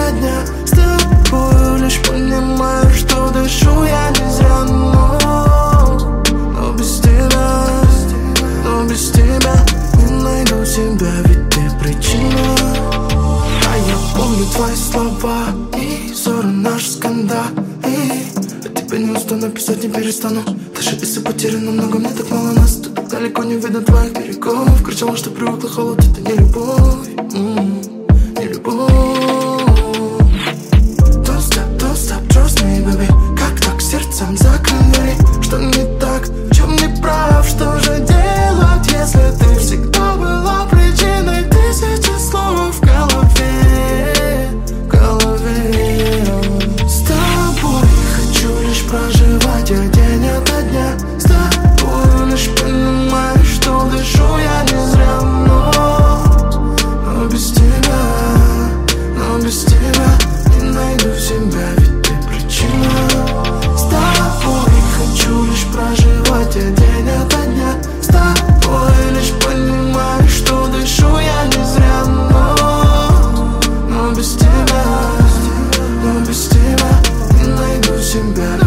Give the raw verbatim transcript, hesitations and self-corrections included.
ото дня. С тобой лишь понимаю, что дышу я не зря. Но, но без тебя, но без тебя не найду себя, ведь ты причина. А я помню твои слова и ссоры, наш скандал. И я тебе не устану писать, не перестану. Даже если потеряно много, мне так мало нас. Ты так далеко не видно твоих берегов. Кричала, что привыкла, холод, это не любовь. М-м, не любовь. Don't stop, don't stop, trust me, baby. Как так сердцем закрыли? Что не так, в чем не прав? Что же делать, если ты всегда была причиной тысячи слов в голове, в голове? С тобой хочу лишь проживать я день ото дня. С тобой лишь понимаю, что дышу я не зря. Но, но без тебя, но без тебя не найду себя, ведь ты причина. С тобой хочу лишь проживать я день ото дня. С тобой лишь понимаю, что дышу я не зря. Но, но без тебя, но без тебя не найду себя.